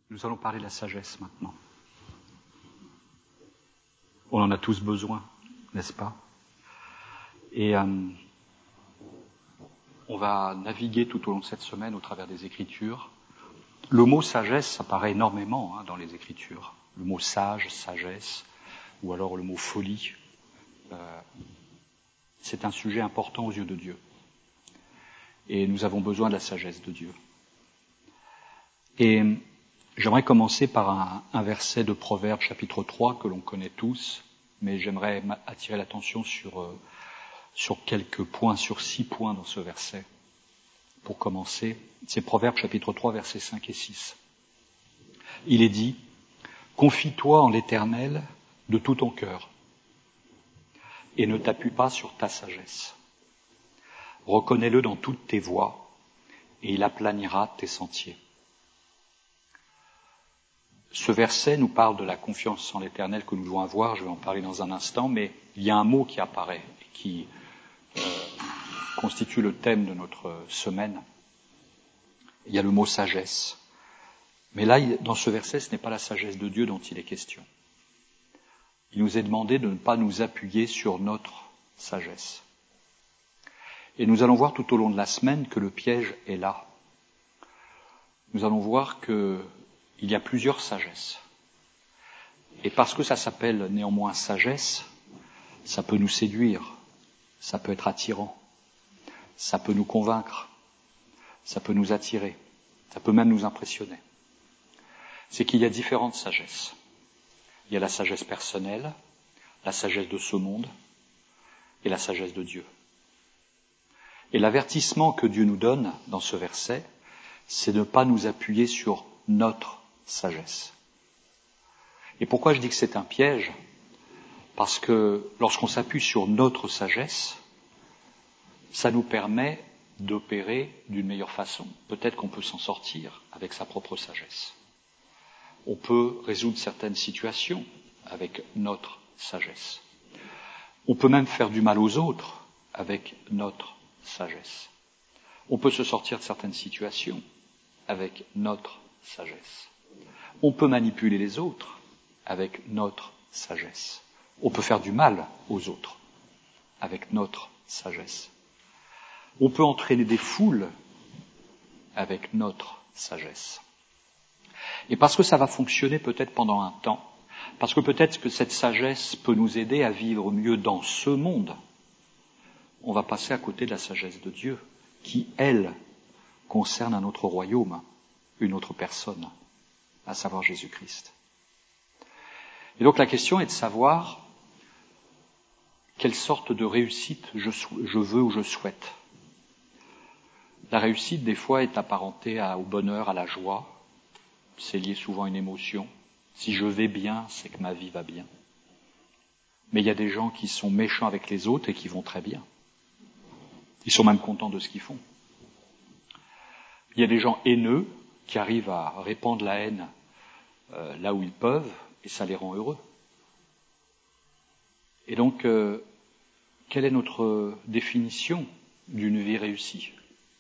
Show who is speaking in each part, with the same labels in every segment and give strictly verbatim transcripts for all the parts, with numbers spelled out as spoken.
Speaker 1: Nous allons parler de la sagesse maintenant. On en a tous besoin, n'est-ce pas? Et euh, on va naviguer tout au long de cette semaine au travers des Écritures. Le mot sagesse apparaît énormément hein, dans les Écritures. Le mot sage, sagesse, ou alors le mot folie. Euh, c'est un sujet important aux yeux de Dieu. Et nous avons besoin de la sagesse de Dieu. Et j'aimerais commencer par un, un verset de Proverbes chapitre trois que l'on connaît tous, mais j'aimerais attirer l'attention sur, euh, sur quelques points, sur six points dans ce verset. Pour commencer, c'est Proverbes chapitre trois, versets cinq et six. Il est dit, « Confie-toi en l'Éternel de tout ton cœur, et ne t'appuie pas sur ta sagesse. Reconnais-le dans toutes tes voies, et il aplanira tes sentiers. » Ce verset nous parle de la confiance en l'Éternel que nous devons avoir, je vais en parler dans un instant, mais il y a un mot qui apparaît, qui euh, constitue le thème de notre semaine. Il y a le mot sagesse. Mais là, dans ce verset, ce n'est pas la sagesse de Dieu dont il est question. Il nous est demandé de ne pas nous appuyer sur notre sagesse. Et nous allons voir tout au long de la semaine que le piège est là. Nous allons voir que il y a plusieurs sagesses. Et parce que ça s'appelle néanmoins sagesse, ça peut nous séduire, ça peut être attirant, ça peut nous convaincre, ça peut nous attirer, ça peut même nous impressionner. C'est qu'il y a différentes sagesses. Il y a la sagesse personnelle, la sagesse de ce monde et la sagesse de Dieu. Et l'avertissement que Dieu nous donne dans ce verset, c'est de ne pas nous appuyer sur notre sagesse. Et pourquoi je dis que c'est un piège? Parce que lorsqu'on s'appuie sur notre sagesse, ça nous permet d'opérer d'une meilleure façon. Peut-être qu'on peut s'en sortir avec sa propre sagesse. On peut résoudre certaines situations avec notre sagesse. On peut même faire du mal aux autres avec notre sagesse. On peut se sortir de certaines situations avec notre sagesse. On peut manipuler les autres avec notre sagesse. On peut faire du mal aux autres avec notre sagesse. On peut entraîner des foules avec notre sagesse. Et parce que ça va fonctionner peut-être pendant un temps, parce que peut-être que cette sagesse peut nous aider à vivre mieux dans ce monde, on va passer à côté de la sagesse de Dieu, qui, elle, concerne un autre royaume, une autre personne, à savoir Jésus-Christ. Et donc la question est de savoir quelle sorte de réussite je, je veux ou je souhaite. La réussite, des fois, est apparentée à, au bonheur, à la joie. C'est lié souvent à une émotion. Si je vais bien, c'est que ma vie va bien. Mais il y a des gens qui sont méchants avec les autres et qui vont très bien. Ils sont même contents de ce qu'ils font. Il y a des gens haineux qui arrivent à répandre la haine euh, là où ils peuvent, et ça les rend heureux. Et donc, euh, quelle est notre définition d'une vie réussie?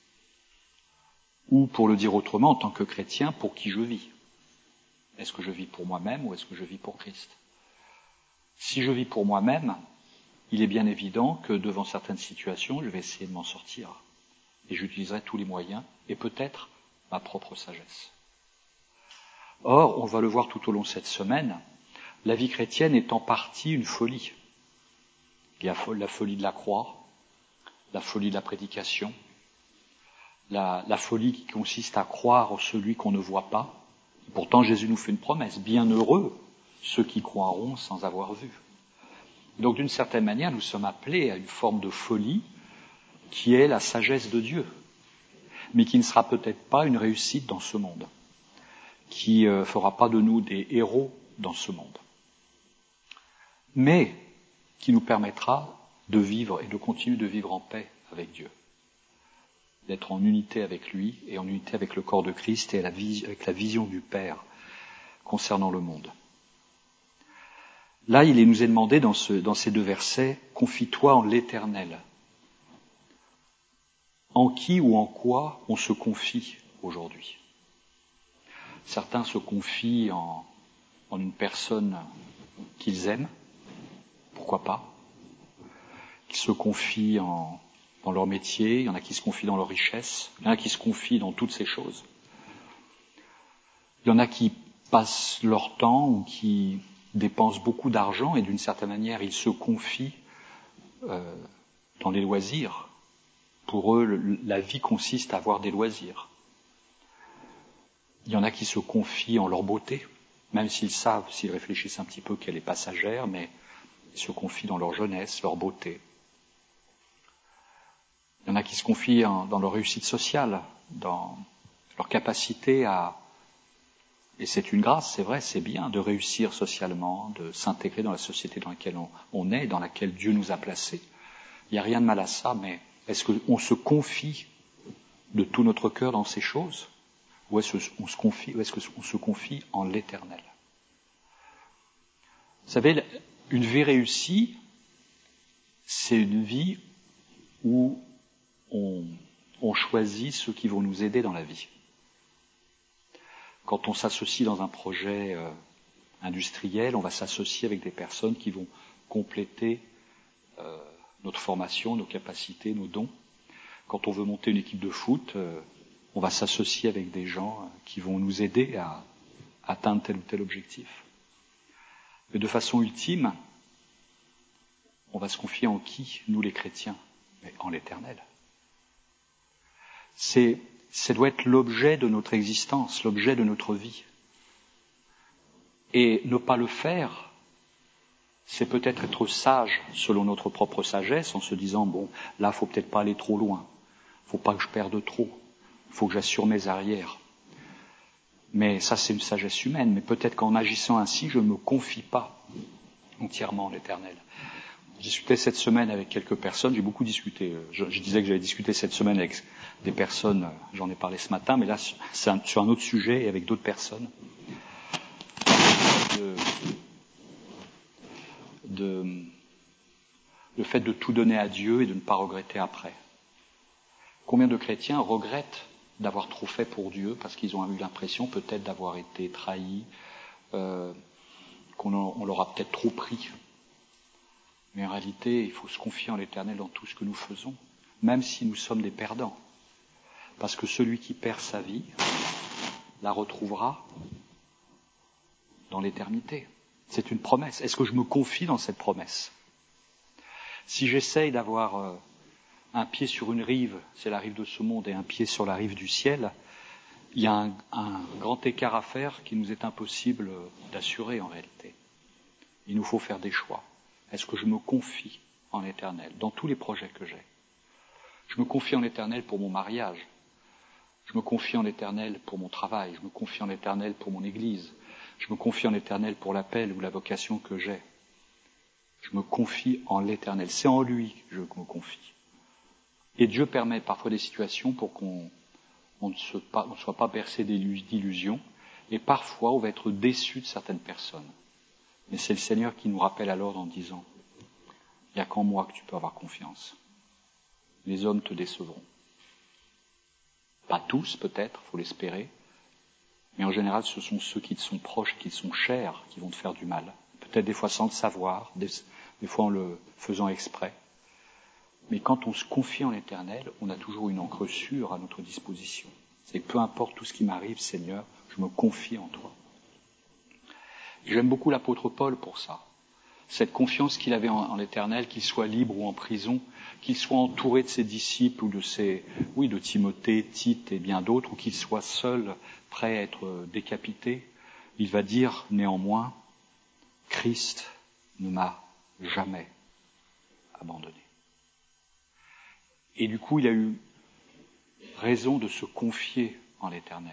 Speaker 1: Ou, pour le dire autrement, en tant que chrétien, pour qui je vis? Est-ce que je vis pour moi-même ou est-ce que je vis pour Christ? Si je vis pour moi-même, il est bien évident que devant certaines situations, je vais essayer de m'en sortir. Et j'utiliserai tous les moyens, et peut-être ma propre sagesse. Or, on va le voir tout au long de cette semaine, la vie chrétienne est en partie une folie. Il y a la folie de la croix, la folie de la prédication, la, la folie qui consiste à croire en celui qu'on ne voit pas. Pourtant, Jésus nous fait une promesse, bienheureux ceux qui croiront sans avoir vu. Donc, d'une certaine manière, nous sommes appelés à une forme de folie qui est la sagesse de Dieu, mais qui ne sera peut-être pas une réussite dans ce monde, qui ne fera pas de nous des héros dans ce monde, mais qui nous permettra de vivre et de continuer de vivre en paix avec Dieu, d'être en unité avec lui et en unité avec le corps de Christ et avec la vision du Père concernant le monde. Là, il nous est demandé dans, ce, dans ces deux versets, « Confie-toi en l'Éternel ». En qui ou en quoi on se confie aujourd'hui? Certains se confient en, en une personne qu'ils aiment, pourquoi pas. Ils se confient en, dans leur métier, il y en a qui se confient dans leur richesse, il y en a qui se confient dans toutes ces choses. Il y en a qui passent leur temps ou qui dépensent beaucoup d'argent et d'une certaine manière ils se confient euh, dans les loisirs. Pour eux, le, la vie consiste à avoir des loisirs. Il y en a qui se confient en leur beauté, même s'ils savent, s'ils réfléchissent un petit peu, qu'elle est passagère, mais ils se confient dans leur jeunesse, leur beauté. Il y en a qui se confient en, dans leur réussite sociale, dans leur capacité à... Et c'est une grâce, c'est vrai, c'est bien de réussir socialement, de s'intégrer dans la société dans laquelle on, on est, dans laquelle Dieu nous a placés. Il n'y a rien de mal à ça, mais est-ce qu'on se confie de tout notre cœur dans ces choses ? Ou est-ce qu'on se confie, ou est-ce qu'on se confie en l'Éternel ? Vous savez, une vie réussie, c'est une vie où on, on choisit ceux qui vont nous aider dans la vie. Quand on s'associe dans un projet euh, industriel, on va s'associer avec des personnes qui vont compléter euh, notre formation, nos capacités, nos dons. Quand on veut monter une équipe de foot, euh, on va s'associer avec des gens euh, qui vont nous aider à atteindre tel ou tel objectif. Mais de façon ultime, on va se confier en qui, nous les chrétiens ? Mais en l'Éternel. C'est, ça doit être l'objet de notre existence, l'objet de notre vie. Et ne pas le faire, c'est peut-être être sage selon notre propre sagesse, en se disant, bon, là, faut peut-être pas aller trop loin. Faut pas que je perde trop. Faut que j'assure mes arrières. Mais ça, c'est une sagesse humaine. Mais peut-être qu'en agissant ainsi, je ne me confie pas entièrement en l'Éternel. Je discutais cette semaine avec quelques personnes, j'ai beaucoup discuté. Je, je disais que j'avais discuté cette semaine avec des personnes, j'en ai parlé ce matin, mais là, c'est un, sur un autre sujet et avec d'autres personnes. De, de, le fait de tout donner à Dieu et de ne pas regretter après. Combien de chrétiens regrettent d'avoir trop fait pour Dieu parce qu'ils ont eu l'impression peut-être d'avoir été trahis, euh, qu'on en, on leur a peut-être trop pris. Mais en réalité, il faut se confier en l'Éternel dans tout ce que nous faisons, même si nous sommes des perdants. Parce que celui qui perd sa vie la retrouvera dans l'éternité. C'est une promesse. Est-ce que je me confie dans cette promesse ? Si j'essaye d'avoir euh, un pied sur une rive, c'est la rive de ce monde, et un pied sur la rive du ciel, il y a un, un grand écart à faire qui nous est impossible d'assurer en réalité. Il nous faut faire des choix. Est-ce que je me confie en l'Éternel dans tous les projets que j'ai ? Je me confie en l'Éternel pour mon mariage. Je me confie en l'Éternel pour mon travail. Je me confie en l'Éternel pour mon Église. Je me confie en l'Éternel pour l'appel ou la vocation que j'ai. Je me confie en l'Éternel. C'est en lui que je me confie. Et Dieu permet parfois des situations pour qu'on on ne, se, pas, on ne soit pas bercé d'illusions. Et parfois, on va être déçu de certaines personnes. Mais c'est le Seigneur qui nous rappelle alors en disant, il n'y a qu'en moi que tu peux avoir confiance. Les hommes te décevront. Pas tous, peut-être, il faut l'espérer. Mais en général, ce sont ceux qui te sont proches, qui te sont chers, qui vont te faire du mal. Peut-être des fois sans le savoir, des, des fois en le faisant exprès. Mais quand on se confie en l'Éternel, on a toujours une encre sûre à notre disposition. C'est peu importe tout ce qui m'arrive, Seigneur, je me confie en toi. Et j'aime beaucoup l'apôtre Paul pour ça. Cette confiance qu'il avait en, en l'Éternel, qu'il soit libre ou en prison, qu'il soit entouré de ses disciples ou de ses, oui, de Timothée, Tite et bien d'autres, ou qu'il soit seul, prêt à être décapité, il va dire néanmoins, Christ ne m'a jamais abandonné. Et du coup, il a eu raison de se confier en l'Éternel.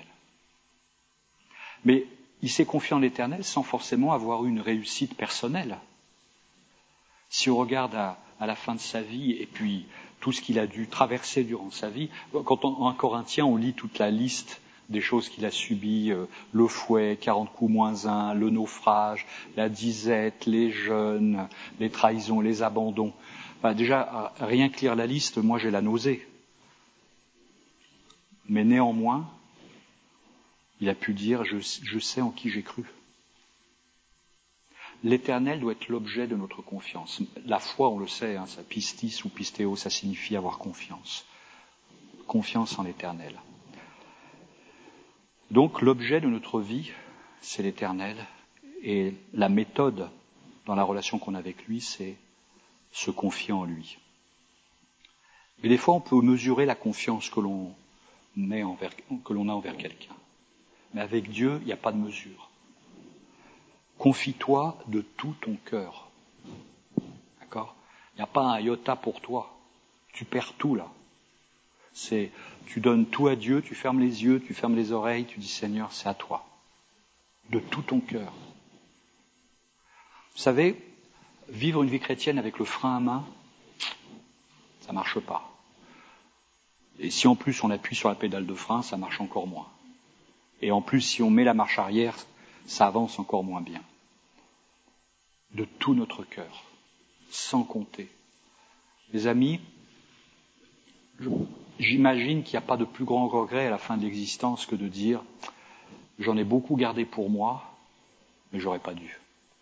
Speaker 1: Mais il s'est confié en l'Éternel sans forcément avoir eu une réussite personnelle. Si on regarde à, à la fin de sa vie et puis tout ce qu'il a dû traverser durant sa vie, quand on, en Corinthiens on lit toute la liste des choses qu'il a subies, euh, le fouet, quarante coups moins un, le naufrage, la disette, les jeûnes, les trahisons, les abandons. Enfin, déjà, rien que lire la liste, moi j'ai la nausée. Mais néanmoins, Il a pu dire, je, je sais en qui j'ai cru. L'Éternel doit être l'objet de notre confiance. La foi, on le sait, hein, ça pistis ou pistéo, ça signifie avoir confiance. Confiance en l'Éternel. Donc l'objet de notre vie, c'est l'Éternel. Et la méthode dans la relation qu'on a avec lui, c'est se confier en lui. Et des fois, on peut mesurer la confiance que l'on met envers, que l'on a envers quelqu'un. Mais avec Dieu, il n'y a pas de mesure. Confie-toi de tout ton cœur. D'accord ? Il n'y a pas un iota pour toi. Tu perds tout là. C'est, tu donnes tout à Dieu, tu fermes les yeux, tu fermes les oreilles, tu dis Seigneur, c'est à toi. De tout ton cœur. Vous savez, vivre une vie chrétienne avec le frein à main, ça marche pas. Et si en plus on appuie sur la pédale de frein, ça marche encore moins. Et en plus, si on met la marche arrière, ça avance encore moins bien. De tout notre cœur, sans compter. Les amis, je, j'imagine qu'il n'y a pas de plus grand regret à la fin de l'existence que de dire « j'en ai beaucoup gardé pour moi, mais j'aurais pas dû.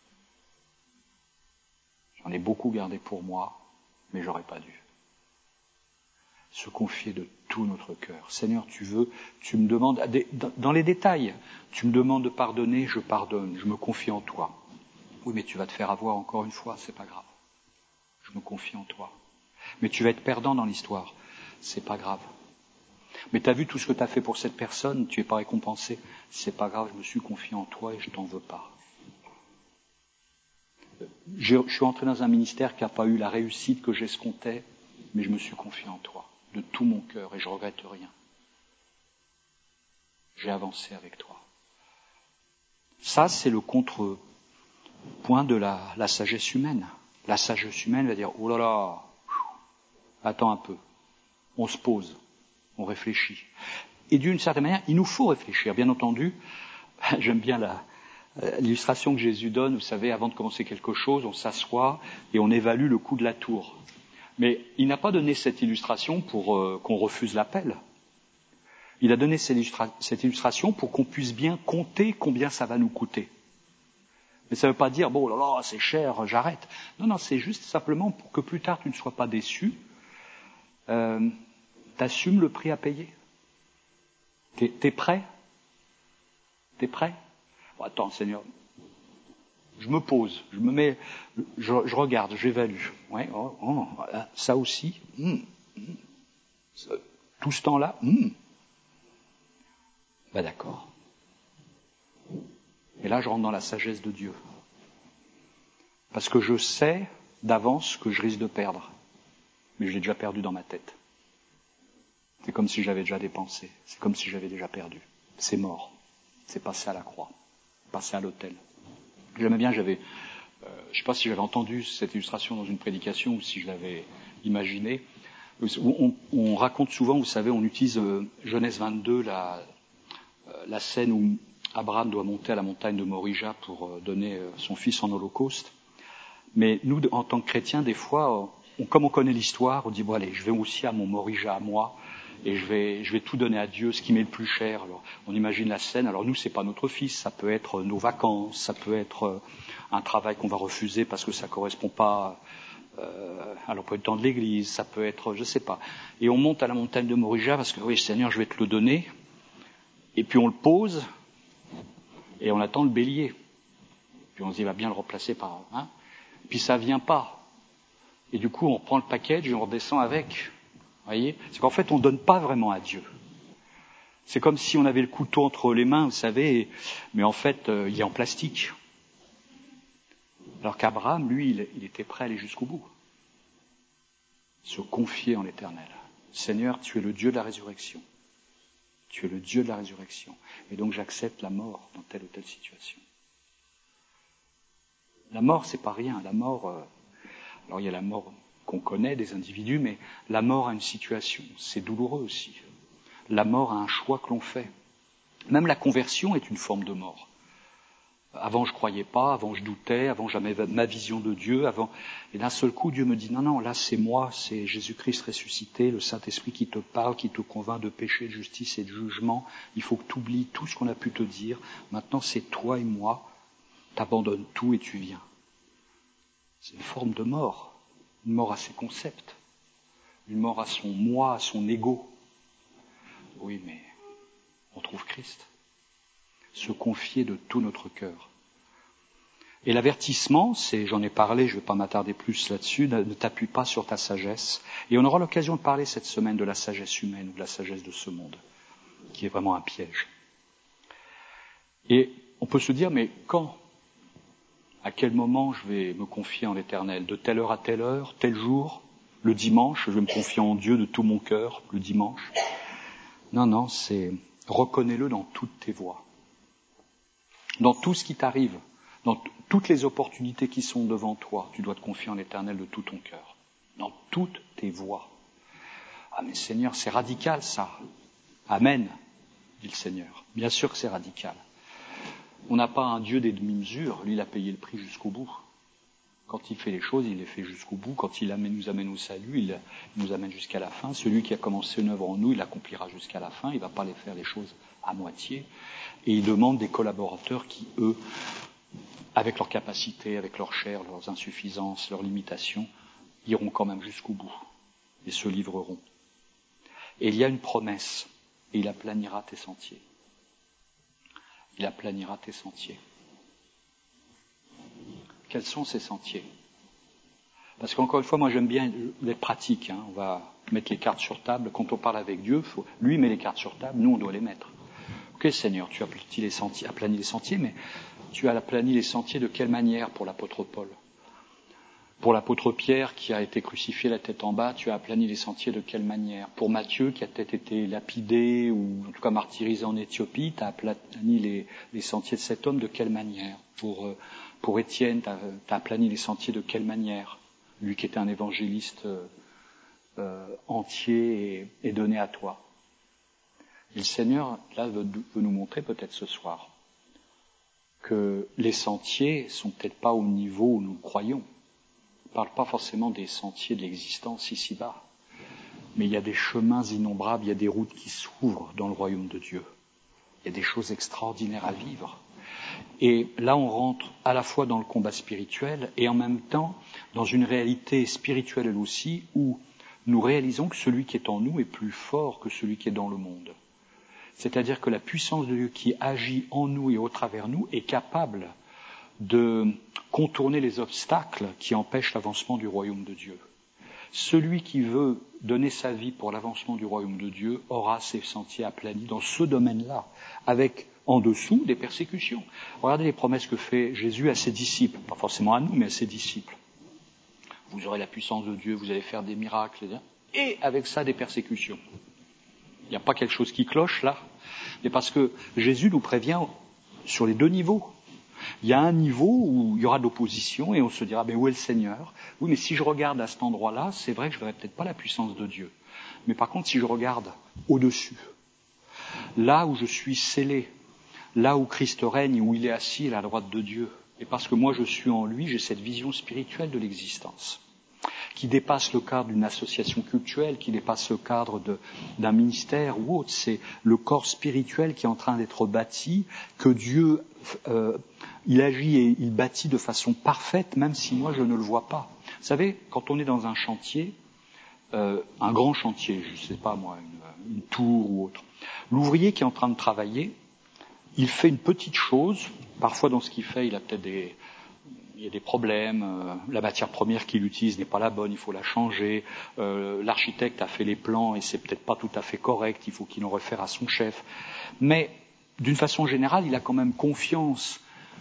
Speaker 1: J'en ai beaucoup gardé pour moi, mais j'aurais pas dû. » Se confier de tout notre cœur. Seigneur, tu veux, tu me demandes, dans les détails, tu me demandes de pardonner, je pardonne, je me confie en toi. Oui, mais tu vas te faire avoir encore une fois, c'est pas grave. Je me confie en toi. Mais tu vas être perdant dans l'histoire, c'est pas grave. Mais tu as vu tout ce que tu as fait pour cette personne, tu es pas récompensé, c'est pas grave, je me suis confié en toi et je t'en veux pas. Je, je suis entré dans un ministère qui n'a pas eu la réussite que j'escomptais, mais je me suis confié en toi, de tout mon cœur, et je regrette rien. J'ai avancé avec toi. Ça, c'est le contrepoint de la, la sagesse humaine. La sagesse humaine va dire, oh là là, attends un peu, on se pose, on réfléchit. Et d'une certaine manière, il nous faut réfléchir. Bien entendu, j'aime bien la, l'illustration que Jésus donne, vous savez, avant de commencer quelque chose, on s'assoit et on évalue le coût de la tour. Mais il n'a pas donné cette illustration pour euh, qu'on refuse l'appel. Il a donné cette, illustra- cette illustration pour qu'on puisse bien compter combien ça va nous coûter. Mais ça ne veut pas dire, bon, là, là, c'est cher, j'arrête. Non, non, c'est juste simplement pour que plus tard tu ne sois pas déçu. Euh, t'assumes le prix à payer. T'es, t'es prêt ? T'es prêt ? Bon, attends, Seigneur. Je me pose, je me mets, je, je regarde, j'évalue. Ouais, oh, oh, ça aussi. Mm, mm, ça, tout ce temps-là. Mm. Ben d'accord. Et là, je rentre dans la sagesse de Dieu. Parce que je sais d'avance que je risque de perdre. Mais je l'ai déjà perdu dans ma tête. C'est comme si j'avais déjà dépensé. C'est comme si j'avais déjà perdu. C'est mort. C'est passé à la croix. Passé à l'autel. J'aimais bien, j'avais, euh, je ne sais pas si j'avais entendu cette illustration dans une prédication ou si je l'avais imaginée. On, on raconte souvent, vous savez, on utilise euh, Genèse vingt-deux, la, euh, la scène où Abraham doit monter à la montagne de Morija pour euh, donner euh, son fils en holocauste. Mais nous, en tant que chrétiens, des fois, on, comme on connaît l'histoire, on dit, bon allez, je vais aussi à mon Morija à moi, et je vais, je vais tout donner à Dieu, ce qui m'est le plus cher. Alors, on imagine la scène. Alors nous, c'est pas notre fils, ça peut être nos vacances, ça peut être un travail qu'on va refuser parce que ça correspond pas euh, à l'emploi du temps de l'Église, ça peut être, je sais pas. Et on monte à la montagne de Morija parce que oui, Seigneur, je vais te le donner. Et puis on le pose et on attend le bélier. Puis on se dit, il va bien le remplacer par, hein. Puis ça vient pas. Et du coup, on prend le package et on redescend avec. Vous voyez ? C'est qu'en fait, on ne donne pas vraiment à Dieu. C'est comme si on avait le couteau entre les mains, vous savez, mais en fait, euh, il est en plastique. Alors qu'Abraham, lui, il, il était prêt à aller jusqu'au bout. Se confier en l'Éternel. Seigneur, tu es le Dieu de la résurrection. Tu es le Dieu de la résurrection. Et donc j'accepte la mort dans telle ou telle situation. La mort, c'est pas rien. La mort, euh, alors il y a la mort qu'on connaît des individus, mais la mort a une situation, c'est douloureux aussi. La mort a un choix que l'on fait. Même la conversion est une forme de mort. Avant, je croyais pas, avant, je doutais, avant, j'avais ma vision de Dieu, avant. Et d'un seul coup, Dieu me dit, non, non, là, c'est moi, c'est Jésus-Christ ressuscité, le Saint-Esprit qui te parle, qui te convainc de péché, de justice et de jugement. Il faut que tu oublies tout ce qu'on a pu te dire. Maintenant, c'est toi et moi. T'abandonnes tout et tu viens. C'est une forme de mort. Une mort à ses concepts. Une mort à son moi, à son ego. Oui, mais on trouve Christ. Se confier de tout notre cœur. Et l'avertissement, c'est, j'en ai parlé, je ne vais pas m'attarder plus là-dessus, ne, ne t'appuie pas sur ta sagesse. Et on aura l'occasion de parler cette semaine de la sagesse humaine ou de la sagesse de ce monde, qui est vraiment un piège. Et on peut se dire, mais quand? À quel moment je vais me confier en l'Éternel? De telle heure à telle heure, tel jour? Le dimanche, je vais me confier en Dieu de tout mon cœur, le dimanche? Non, non, c'est reconnais-le dans toutes tes voies. Dans tout ce qui t'arrive, dans t- toutes les opportunités qui sont devant toi, tu dois te confier en l'Éternel de tout ton cœur. Dans toutes tes voies. Ah mais Seigneur, c'est radical ça. Amen, dit le Seigneur. Bien sûr que c'est radical. On n'a pas un Dieu des demi-mesures, lui il a payé le prix jusqu'au bout. Quand il fait les choses, il les fait jusqu'au bout. Quand il amène, nous amène au salut, il, il nous amène jusqu'à la fin. Celui qui a commencé une œuvre en nous, il l'accomplira jusqu'à la fin. Il ne va pas les faire les choses à moitié. Et il demande des collaborateurs qui, eux, avec leurs capacités, avec leur chair, leurs insuffisances, leurs limitations, iront quand même jusqu'au bout et se livreront. Et il y a une promesse, et il aplanira tes sentiers. Il aplanira tes sentiers. Quels sont ces sentiers? Parce qu'encore une fois, moi j'aime bien les pratiques. Hein. On va mettre les cartes sur table. Quand on parle avec Dieu, faut, lui met les cartes sur table, nous on doit les mettre. Ok Seigneur, tu as aplani les sentiers, aplani les sentiers, mais tu as aplani les sentiers de quelle manière pour l'apôtre Paul? Pour l'apôtre Pierre qui a été crucifié la tête en bas, tu as aplani les sentiers de quelle manière? Pour Matthieu qui a peut-être été lapidé ou en tout cas martyrisé en Éthiopie, tu as aplani les, les sentiers de cet homme de quelle manière? Pour, euh, pour Étienne, tu as aplani les sentiers de quelle manière? Lui qui était un évangéliste euh, euh, entier et, et donné à toi. Et le Seigneur, là, veut, veut nous montrer peut-être ce soir que les sentiers sont peut-être pas au niveau où nous croyons. On ne parle pas forcément des sentiers de l'existence ici-bas, mais il y a des chemins innombrables, il y a des routes qui s'ouvrent dans le royaume de Dieu. Il y a des choses extraordinaires à vivre. Et là, on rentre à la fois dans le combat spirituel et en même temps dans une réalité spirituelle elle aussi, où nous réalisons que celui qui est en nous est plus fort que celui qui est dans le monde. C'est-à-dire que la puissance de Dieu qui agit en nous et au travers nous est capable de contourner les obstacles qui empêchent l'avancement du royaume de Dieu. Celui qui veut donner sa vie pour l'avancement du royaume de Dieu aura ses sentiers aplanis dans ce domaine-là, avec en dessous des persécutions. Regardez les promesses que fait Jésus à ses disciples, pas forcément à nous, mais à ses disciples. Vous aurez la puissance de Dieu, vous allez faire des miracles, et avec ça des persécutions. Il n'y a pas quelque chose qui cloche là, mais parce que Jésus nous prévient sur les deux niveaux. Il y a un niveau où il y aura de l'opposition et on se dira, mais où est le Seigneur? Oui, mais si je regarde à cet endroit-là, c'est vrai que je ne verrai peut-être pas la puissance de Dieu. Mais par contre, si je regarde au-dessus, là où je suis scellé, là où Christ règne, où il est assis à la droite de Dieu, et parce que moi je suis en lui, j'ai cette vision spirituelle de l'existence, qui dépasse le cadre d'une association cultuelle, qui dépasse le cadre de, d'un ministère ou autre. C'est le corps spirituel qui est en train d'être bâti, que Dieu, euh, il agit et il bâtit de façon parfaite, même si moi je ne le vois pas. Vous savez, quand on est dans un chantier, euh, un grand chantier, je ne sais pas moi, une, une tour ou autre, l'ouvrier qui est en train de travailler, il fait une petite chose, parfois dans ce qu'il fait, il a peut-être des... Il y a des problèmes, euh, la matière première qu'il utilise n'est pas la bonne, il faut la changer, euh, l'architecte a fait les plans et c'est peut-être pas tout à fait correct, il faut qu'il en réfère à son chef. Mais d'une façon générale, il a quand même confiance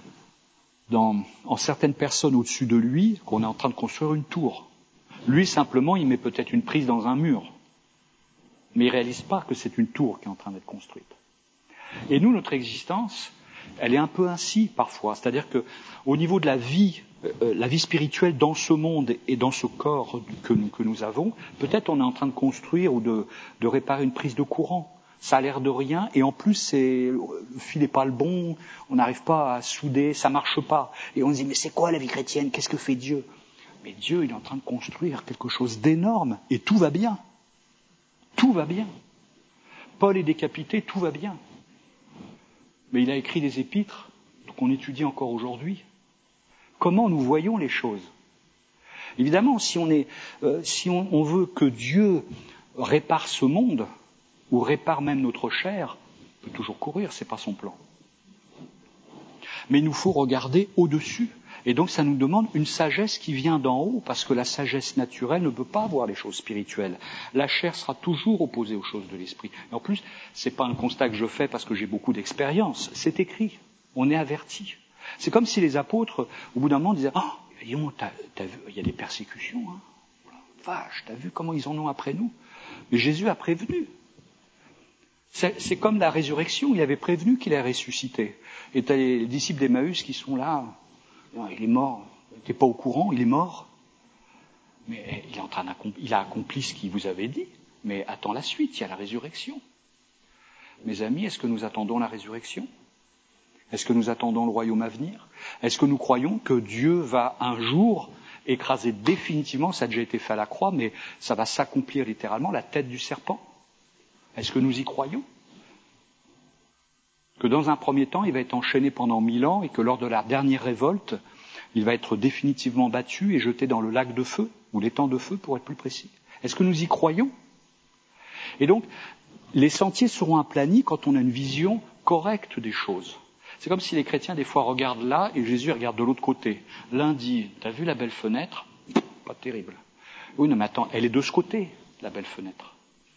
Speaker 1: dans, en certaines personnes au-dessus de lui qu'on est en train de construire une tour. Lui, simplement, il met peut-être une prise dans un mur, mais il ne réalise pas que c'est une tour qui est en train d'être construite. Et nous, notre existence, elle est un peu ainsi parfois, c'est-à-dire que au niveau de la vie, euh, la vie spirituelle dans ce monde et dans ce corps que nous, que nous avons, peut-être on est en train de construire ou de, de réparer une prise de courant. Ça a l'air de rien, et en plus, c'est, le fil n'est pas le bon, on n'arrive pas à souder, ça marche pas. Et on se dit, mais c'est quoi la vie chrétienne? Qu'est-ce que fait Dieu? Mais Dieu, il est en train de construire quelque chose d'énorme, et tout va bien. Tout va bien. Paul est décapité, tout va bien. Mais il a écrit des épîtres qu'on étudie encore aujourd'hui. Comment nous voyons les choses? Évidemment, si on est, euh, si on, on veut que Dieu répare ce monde, ou répare même notre chair, on peut toujours courir, c'est pas son plan. Mais il nous faut regarder au-dessus. Et donc ça nous demande une sagesse qui vient d'en haut, parce que la sagesse naturelle ne peut pas voir les choses spirituelles. La chair sera toujours opposée aux choses de l'esprit. Et en plus, c'est pas un constat que je fais parce que j'ai beaucoup d'expérience, c'est écrit, on est averti. C'est comme si les apôtres, au bout d'un moment, disaient « Ah, oh, t'as, t'as vu, il y a des persécutions, hein. Vache, t'as vu comment ils en ont après nous ?» Mais Jésus a prévenu. C'est, c'est comme la résurrection, il avait prévenu qu'il allait ressusciter. Et t'as les disciples d'Emmaüs qui sont là, non, il est mort, t'es pas au courant, il est mort. Mais il, est en train il a accompli ce qu'il vous avait dit, mais attends la suite, il y a la résurrection. Mes amis, est-ce que nous attendons la résurrection? Est-ce que nous attendons le royaume à venir? Est-ce que nous croyons que Dieu va un jour écraser définitivement, ça a déjà été fait à la croix, mais ça va s'accomplir littéralement, la tête du serpent? Est-ce que nous y croyons? Que dans un premier temps, il va être enchaîné pendant mille ans et que lors de la dernière révolte, il va être définitivement battu et jeté dans le lac de feu, ou l'étang de feu pour être plus précis. Est-ce que nous y croyons? Et donc, les sentiers seront aplanis quand on a une vision correcte des choses. C'est comme si les chrétiens, des fois, regardent là et Jésus regarde de l'autre côté. L'un dit, t'as vu la belle fenêtre? Pas terrible. Oui, non, mais attends, elle est de ce côté, la belle fenêtre.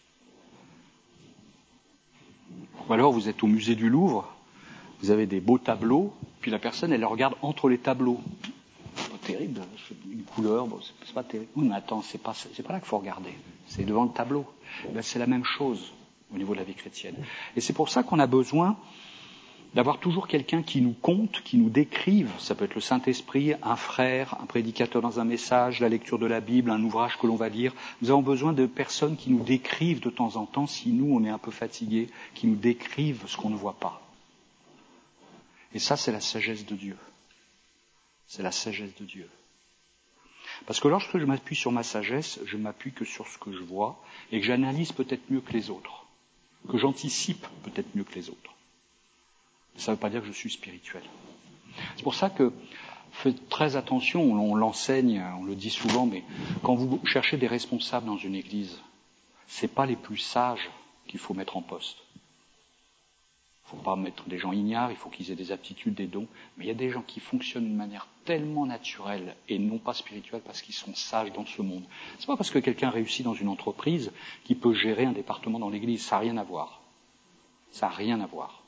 Speaker 1: Ou alors vous êtes au musée du Louvre, vous avez des beaux tableaux, puis la personne, elle regarde entre les tableaux. C'est pas terrible, une couleur, bon, c'est, c'est pas terrible. Oui, mais attends, c'est pas, c'est pas là qu'il faut regarder, c'est devant le tableau. Ben, c'est la même chose au niveau de la vie chrétienne. Et c'est pour ça qu'on a besoin d'avoir toujours quelqu'un qui nous compte, qui nous décrive. Ça peut être le Saint-Esprit, un frère, un prédicateur dans un message, la lecture de la Bible, un ouvrage que l'on va lire. Nous avons besoin de personnes qui nous décrivent de temps en temps, si nous, on est un peu fatigués, qui nous décrivent ce qu'on ne voit pas. Et ça, c'est la sagesse de Dieu. C'est la sagesse de Dieu. Parce que lorsque je m'appuie sur ma sagesse, je m'appuie que sur ce que je vois, et que j'analyse peut-être mieux que les autres, que j'anticipe peut-être mieux que les autres. Ça ne veut pas dire que je suis spirituel. C'est pour ça que faites très attention, on l'enseigne, on le dit souvent, mais quand vous cherchez des responsables dans une église, c'est pas les plus sages qu'il faut mettre en poste. Il ne faut pas mettre des gens ignares, il faut qu'ils aient des aptitudes, des dons, mais il y a des gens qui fonctionnent d'une manière tellement naturelle et non pas spirituelle parce qu'ils sont sages dans ce monde. C'est pas parce que quelqu'un réussit dans une entreprise qu'il peut gérer un département dans l'église, ça n'a rien à voir. Ça n'a rien à voir.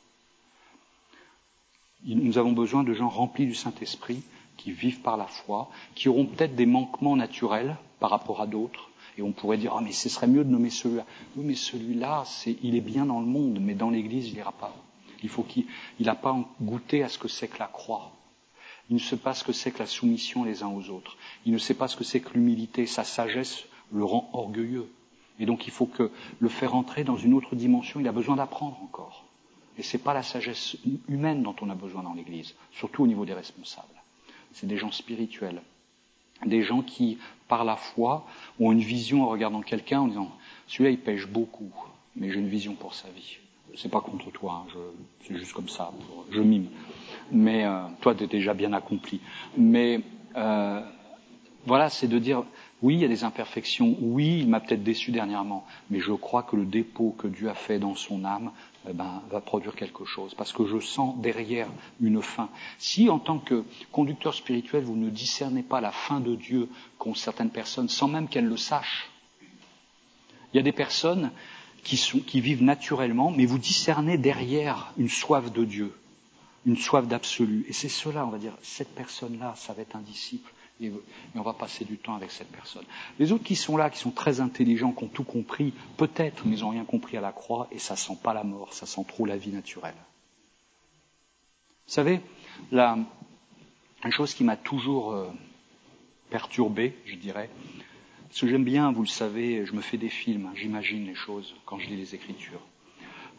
Speaker 1: Nous avons besoin de gens remplis du Saint-Esprit, qui vivent par la foi, qui auront peut-être des manquements naturels par rapport à d'autres. Et on pourrait dire, ah, mais ce serait mieux de nommer celui-là. Oui, mais celui-là, c'est, il est bien dans le monde, mais dans l'Église, il n'ira pas. Il faut qu'il n'a pas goûté à ce que c'est que la croix. Il ne sait pas ce que c'est que la soumission les uns aux autres. Il ne sait pas ce que c'est que l'humilité. Sa sagesse le rend orgueilleux. Et donc, il faut que le faire entrer dans une autre dimension. Il a besoin d'apprendre encore. Et ce n'est pas la sagesse humaine dont on a besoin dans l'Église, surtout au niveau des responsables. C'est des gens spirituels, des gens qui, par la foi, ont une vision en regardant quelqu'un en disant « celui-là, il pêche beaucoup, mais j'ai une vision pour sa vie. » C'est pas contre toi, hein, je, c'est juste comme ça, pour, je mime. Mais euh, toi, tu es déjà bien accompli. Mais euh, voilà, c'est de dire « oui, il y a des imperfections, oui, il m'a peut-être déçu dernièrement, mais je crois que le dépôt que Dieu a fait dans son âme, eh ben, va produire quelque chose, parce que je sens derrière une fin. Si, en tant que conducteur spirituel, vous ne discernez pas la fin de Dieu qu'ont certaines personnes, sans même qu'elles le sachent, il y a des personnes qui, sont, qui vivent naturellement, mais vous discernez derrière une soif de Dieu, une soif d'absolu. Et c'est cela, on va dire, cette personne-là, ça va être un disciple. Et, et on va passer du temps avec cette personne. Les autres qui sont là, qui sont très intelligents, qui ont tout compris, peut-être, mais ils n'ont rien compris à la croix, et ça sent pas la mort, ça sent trop la vie naturelle. Vous savez, la, une chose qui m'a toujours euh, perturbé, je dirais, parce que j'aime bien, vous le savez, je me fais des films, j'imagine les choses quand je lis les Écritures.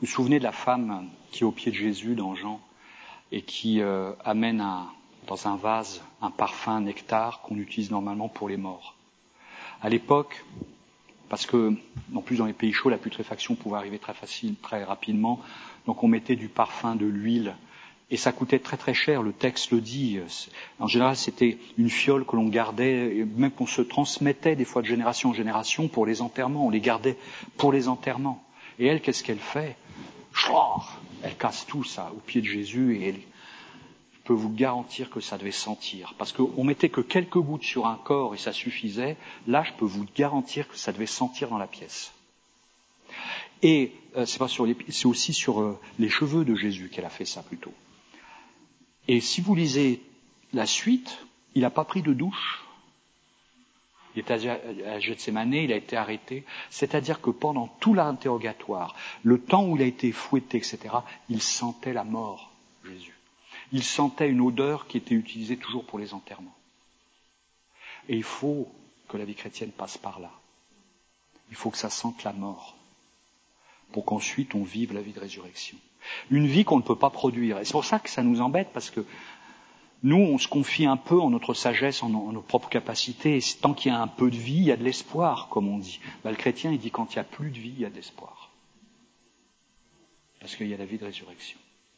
Speaker 1: vous souvenez de la femme qui est au pied de Jésus dans Jean et qui euh, amène un, dans un vase un parfum, un nectar qu'on utilise normalement pour les morts. À l'époque, parce que, en plus dans les pays chauds, la putréfaction pouvait arriver très facile, très rapidement, donc on mettait du parfum, de l'huile, et ça coûtait très très cher, le texte le dit. En général, c'était une fiole que l'on gardait, et même qu'on se transmettait des fois de génération en génération pour les enterrements, on les gardait pour les enterrements. Et elle, qu'est-ce qu'elle fait ? Elle casse tout ça au pied de Jésus, et elle, je peux vous garantir que ça devait sentir. Parce qu'on mettait que quelques gouttes sur un corps et ça suffisait. Là, je peux vous garantir que ça devait sentir dans la pièce. Et euh, c'est pas sur les, c'est aussi sur euh, les cheveux de Jésus qu'elle a fait ça plutôt. Et si vous lisez la suite, il n'a pas pris de douche. Il était à Gethsémane, il a été arrêté. C'est-à-dire que pendant tout l'interrogatoire, le temps où il a été fouetté, et cetera, il sentait la mort, Jésus. Il sentait une odeur qui était utilisée toujours pour les enterrements. Et il faut que la vie chrétienne passe par là. Il faut que ça sente la mort, pour qu'ensuite on vive la vie de résurrection. Une vie qu'on ne peut pas produire. Et c'est pour ça que ça nous embête, parce que nous, on se confie un peu en notre sagesse, en, en nos propres capacités, et tant qu'il y a un peu de vie, il y a de l'espoir, comme on dit. Ben, le chrétien, il dit quand il n'y a plus de vie, il y a de l'espoir. Parce qu'il y a la vie de résurrection.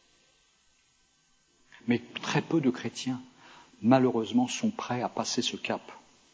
Speaker 1: Mais très peu de chrétiens, malheureusement, sont prêts à passer ce cap.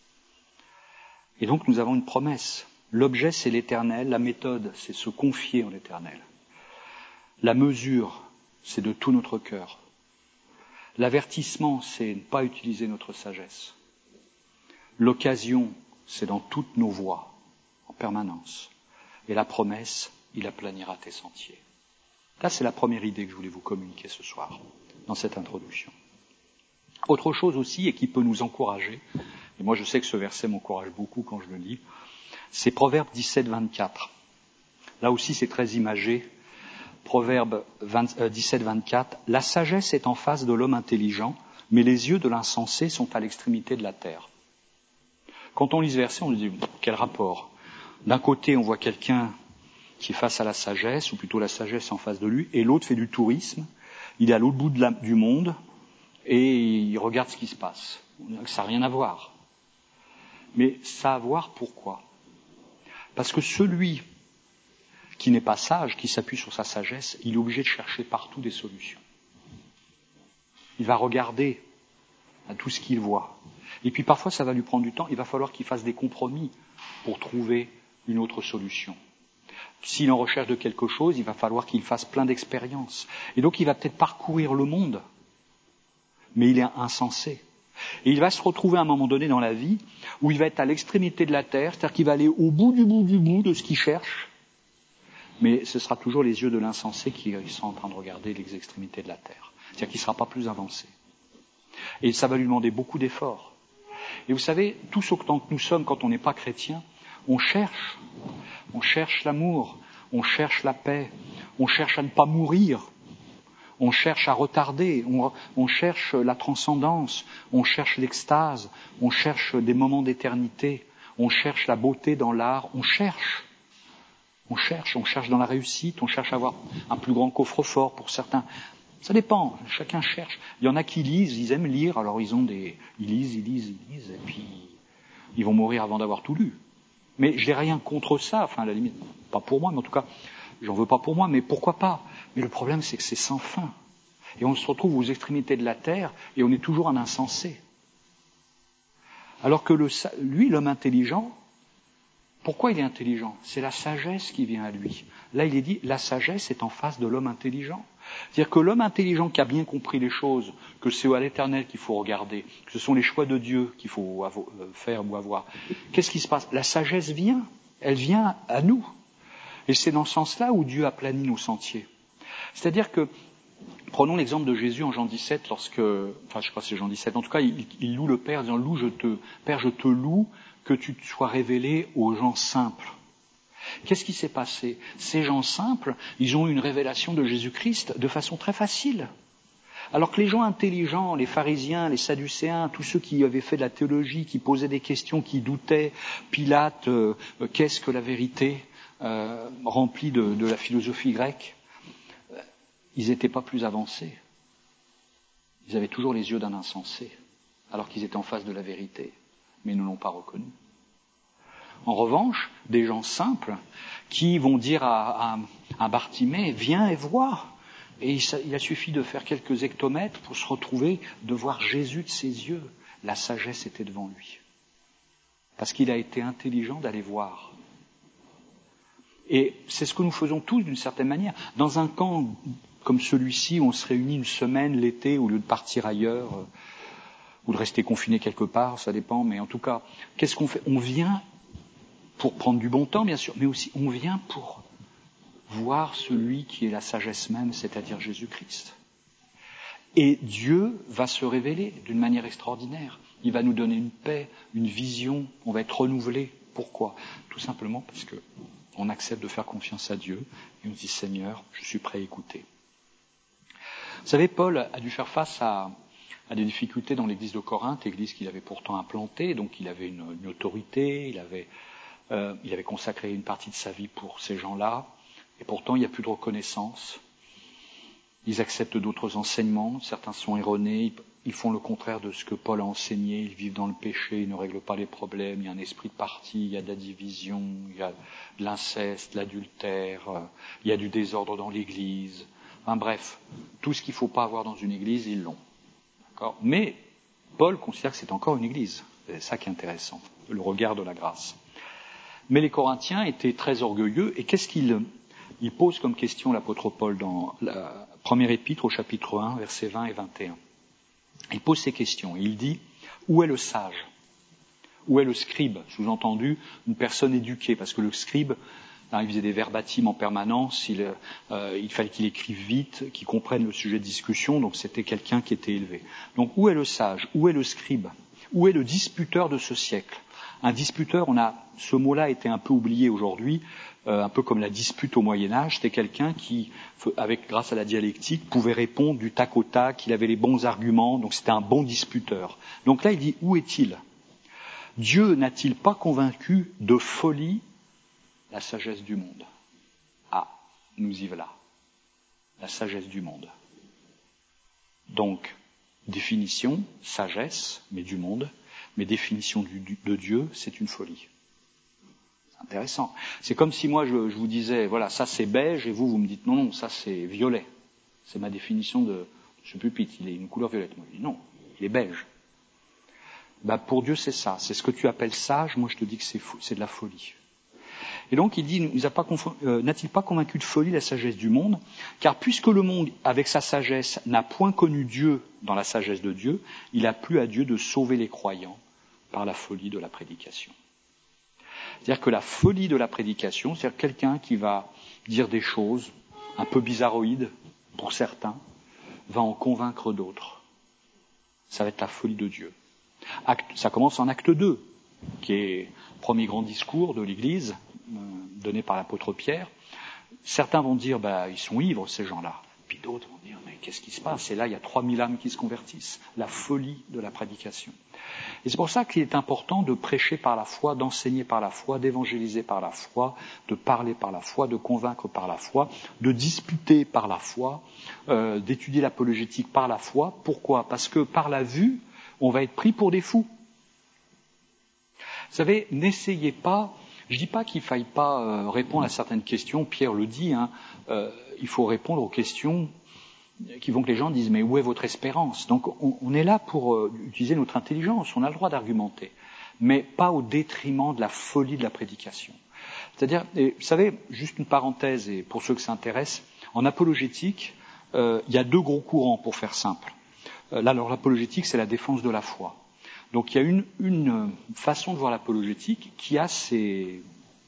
Speaker 1: Et donc, nous avons une promesse. L'objet, c'est l'éternel. La méthode, c'est se confier en l'éternel. La mesure, c'est de tout notre cœur. L'avertissement, c'est ne pas utiliser notre sagesse. L'occasion, c'est dans toutes nos voies, en permanence. Et la promesse, il aplanira tes sentiers. Là, c'est la première idée que je voulais vous communiquer ce soir, dans cette introduction. Autre chose aussi, et qui peut nous encourager, et moi je sais que ce verset m'encourage beaucoup quand je le lis, c'est Proverbe dix-sept, vingt-quatre. Là aussi, c'est très imagé. Proverbe dix-sept, vingt-quatre. La sagesse est en face de l'homme intelligent, mais les yeux de l'insensé sont à l'extrémité de la terre. Quand on lit ce verset, on se dit, quel rapport ? D'un côté, on voit quelqu'un qui est face à la sagesse, ou plutôt la sagesse en face de lui, et l'autre fait du tourisme. Il est à l'autre bout de la, du monde, et il regarde ce qui se passe. Ça n'a rien à voir. Mais ça a à voir pourquoi ? Parce que celui qui n'est pas sage, qui s'appuie sur sa sagesse, il est obligé de chercher partout des solutions. Il va regarder à tout ce qu'il voit. Et puis parfois, ça va lui prendre du temps. Il va falloir qu'il fasse des compromis pour trouver une autre solution. S'il est en recherche de quelque chose, il va falloir qu'il fasse plein d'expériences. Et donc, il va peut-être parcourir le monde, mais il est insensé. Et il va se retrouver à un moment donné dans la vie où il va être à l'extrémité de la terre, c'est-à-dire qu'il va aller au bout du bout du bout de ce qu'il cherche, mais ce sera toujours les yeux de l'insensé qui sont en train de regarder les extrémités de la terre. C'est-à-dire qu'il ne sera pas plus avancé. Et ça va lui demander beaucoup d'efforts. Et vous savez, tous autant que nous sommes quand on n'est pas chrétien, on cherche. On cherche l'amour, on cherche la paix, on cherche à ne pas mourir, on cherche à retarder, on, on cherche la transcendance, on cherche l'extase, on cherche des moments d'éternité, on cherche la beauté dans l'art, on cherche. On cherche, on cherche dans la réussite, on cherche à avoir un plus grand coffre-fort pour certains. Ça dépend, chacun cherche. Il y en a qui lisent, ils aiment lire, alors ils ont des, ils lisent, ils lisent, ils lisent, et puis ils vont mourir avant d'avoir tout lu. Mais je n'ai rien contre ça, enfin à la limite, pas pour moi, mais en tout cas, j'en veux pas pour moi, mais pourquoi pas ? Mais le problème, c'est que c'est sans fin. Et on se retrouve aux extrémités de la terre, et on est toujours un insensé. Alors que le, lui, l'homme intelligent, pourquoi il est intelligent ? C'est la sagesse qui vient à lui. Là, il est dit, la sagesse est en face de l'homme intelligent. C'est-à-dire que l'homme intelligent qui a bien compris les choses, que c'est à l'éternel qu'il faut regarder, que ce sont les choix de Dieu qu'il faut faire ou avoir, qu'est-ce qui se passe ? La sagesse vient, elle vient à nous. Et c'est dans ce sens-là où Dieu a plani nos sentiers. C'est-à-dire que, prenons l'exemple de Jésus en Jean dix-sept, lorsque, enfin je crois que c'est Jean dix-sept, en tout cas il, il loue le Père, disant, loue, je te, Père, je te loue, que tu te sois révélé aux gens simples. Qu'est-ce qui s'est passé ? Ces gens simples, ils ont eu une révélation de Jésus-Christ de façon très facile. Alors que les gens intelligents, les pharisiens, les sadducéens, tous ceux qui avaient fait de la théologie, qui posaient des questions, qui doutaient, Pilate, euh, qu'est-ce que la vérité, euh, remplie de, de la philosophie grecque, ils n'étaient pas plus avancés. Ils avaient toujours les yeux d'un insensé, alors qu'ils étaient en face de la vérité, mais ils ne l'ont pas reconnu. En revanche, des gens simples qui vont dire à, à, à Bartimée, viens et vois. Et il, il a suffi de faire quelques hectomètres pour se retrouver, de voir Jésus de ses yeux. La sagesse était devant lui. Parce qu'il a été intelligent d'aller voir. Et c'est ce que nous faisons tous d'une certaine manière. Dans un camp comme celui-ci, où on se réunit une semaine l'été au lieu de partir ailleurs, euh, ou de rester confiné quelque part, ça dépend, mais en tout cas, qu'est-ce qu'on fait ? On vient pour prendre du bon temps, bien sûr, mais aussi on vient pour voir celui qui est la sagesse même, c'est-à-dire Jésus-Christ. Et Dieu va se révéler d'une manière extraordinaire. Il va nous donner une paix, une vision, on va être renouvelé. Pourquoi ? Tout simplement parce que on accepte de faire confiance à Dieu et on dit Seigneur, je suis prêt à écouter. Vous savez, Paul a dû faire face à, à des difficultés dans l'église de Corinthe, église qu'il avait pourtant implantée, donc il avait une, une autorité, il avait, euh, il avait consacré une partie de sa vie pour ces gens-là, et pourtant il n'y a plus de reconnaissance. Ils acceptent d'autres enseignements, certains sont erronés, ils font le contraire de ce que Paul a enseigné, ils vivent dans le péché, ils ne règlent pas les problèmes, il y a un esprit de parti, il y a de la division, il y a de l'inceste, de l'adultère, il y a du désordre dans l'église. Enfin bref, tout ce qu'il ne faut pas avoir dans une église, ils l'ont. D'accord ? Mais Paul considère que c'est encore une église. C'est ça qui est intéressant, le regard de la grâce. Mais les Corinthiens étaient très orgueilleux, et qu'est-ce qu'ils ils posent comme question l'apôtre Paul dans la première épître au chapitre un, versets vingt et vingt et un. Il pose ces questions, et il dit, où est le sage ? Où est le scribe ? Sous-entendu, une personne éduquée, parce que le scribe, il faisait des verbatims en permanence, il, euh, il fallait qu'il écrive vite, qu'il comprenne le sujet de discussion, donc c'était quelqu'un qui était élevé. Donc où est le sage ? Où est le scribe ? Où est le disputeur de ce siècle ? Un disputeur, on a, ce mot-là a été un peu oublié aujourd'hui, euh, un peu comme la dispute au Moyen-Âge, c'était quelqu'un qui, avec, grâce à la dialectique, pouvait répondre du tac au tac, il avait les bons arguments, donc c'était un bon disputeur. Donc là, il dit, où est-il ? Dieu n'a-t-il pas convaincu de folie la sagesse du monde ? Ah, nous y voilà. La sagesse du monde. Donc, définition, sagesse, mais du monde, mais définition du, de Dieu, c'est une folie. C'est intéressant. C'est comme si moi je, je vous disais, voilà, ça c'est beige, et vous, vous me dites, non, non, ça c'est violet. C'est ma définition de ce pupitre, il est une couleur violette. Moi je dis, non, il est beige. Ben, pour Dieu c'est ça, c'est ce que tu appelles sage, moi je te dis que c'est, fou, c'est de la folie. Et donc il dit, il a pas conf... euh, n'a-t-il pas convaincu de folie la sagesse du monde ? Car puisque le monde, avec sa sagesse, n'a point connu Dieu dans la sagesse de Dieu, il a plu à Dieu de sauver les croyants par la folie de la prédication. C'est-à-dire que la folie de la prédication, c'est-à-dire quelqu'un qui va dire des choses un peu bizarroïdes pour certains, va en convaincre d'autres. Ça va être la folie de Dieu. Acte, ça commence en acte deux, qui est le premier grand discours de l'Église, euh, donné par l'apôtre Pierre. Certains vont dire, bah, ils sont ivres ces gens-là. Puis d'autres vont dire, mais qu'est-ce qui se passe ? Et là, il y a trois mille âmes qui se convertissent. La folie de la prédication. Et c'est pour ça qu'il est important de prêcher par la foi, d'enseigner par la foi, d'évangéliser par la foi, de parler par la foi, de convaincre par la foi, de disputer par la foi, euh, d'étudier l'apologétique par la foi. Pourquoi ? Parce que par la vue, on va être pris pour des fous. Vous savez, n'essayez pas, je ne dis pas qu'il ne faille pas euh, répondre à certaines questions, Pierre le dit, hein, euh, il faut répondre aux questions qui vont que les gens disent, mais où est votre espérance ? Donc on, on est là pour euh, utiliser notre intelligence, on a le droit d'argumenter, mais pas au détriment de la folie de la prédication. C'est-à-dire, et, vous savez, juste une parenthèse, et pour ceux que ça intéresse, en apologétique, euh, il y a deux gros courants, pour faire simple. Euh, là, alors l'apologétique, c'est la défense de la foi. Donc il y a une, une façon de voir l'apologétique qui a ses,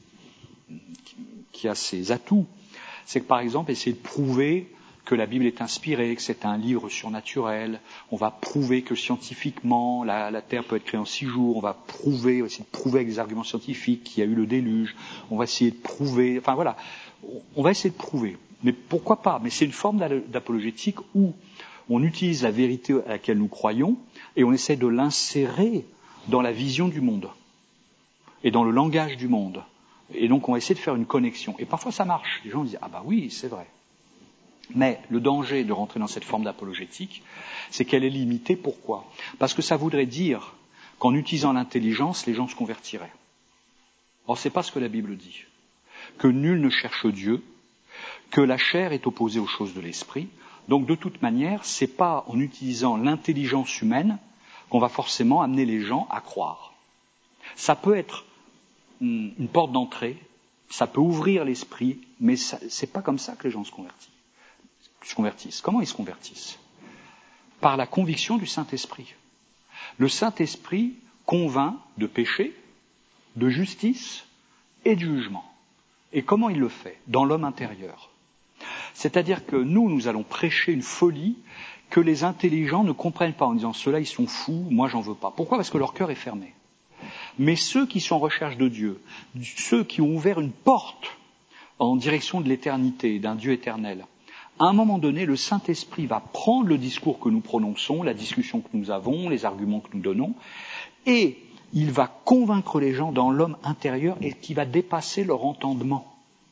Speaker 1: qui a ses atouts. C'est que par exemple, essayer de prouver que la Bible est inspirée, que c'est un livre surnaturel, on va prouver que scientifiquement la, la Terre peut être créée en six jours, on va prouver, on va essayer de prouver avec des arguments scientifiques qu'il y a eu le déluge, on va essayer de prouver, enfin voilà, on va essayer de prouver. Mais pourquoi pas ? Mais c'est une forme d'apologétique où on utilise la vérité à laquelle nous croyons et on essaie de l'insérer dans la vision du monde et dans le langage du monde. Et donc on va essayer de faire une connexion. Et parfois ça marche. Les gens disent « Ah bah oui, c'est vrai ». Mais le danger de rentrer dans cette forme d'apologétique, c'est qu'elle est limitée. Pourquoi ? Parce que ça voudrait dire qu'en utilisant l'intelligence, les gens se convertiraient. Or, c'est pas ce que la Bible dit. Que nul ne cherche Dieu, que la chair est opposée aux choses de l'esprit. Donc, de toute manière, c'est pas en utilisant l'intelligence humaine qu'on va forcément amener les gens à croire. Ça peut être une porte d'entrée, ça peut ouvrir l'esprit, mais ça, c'est pas comme ça que les gens se convertissent. se convertissent. Comment ils se convertissent ? Par la conviction du Saint-Esprit. Le Saint-Esprit convainc de péché, de justice et de jugement. Et comment il le fait ? Dans l'homme intérieur. C'est-à-dire que nous, nous allons prêcher une folie que les intelligents ne comprennent pas en disant « ceux-là, ils sont fous, moi, j'en veux pas ». Pourquoi ? Parce que leur cœur est fermé. Mais ceux qui sont en recherche de Dieu, ceux qui ont ouvert une porte en direction de l'éternité, d'un Dieu éternel, à un moment donné, le Saint-Esprit va prendre le discours que nous prononçons, la discussion que nous avons, les arguments que nous donnons, et il va convaincre les gens dans l'homme intérieur et qui va dépasser leur entendement.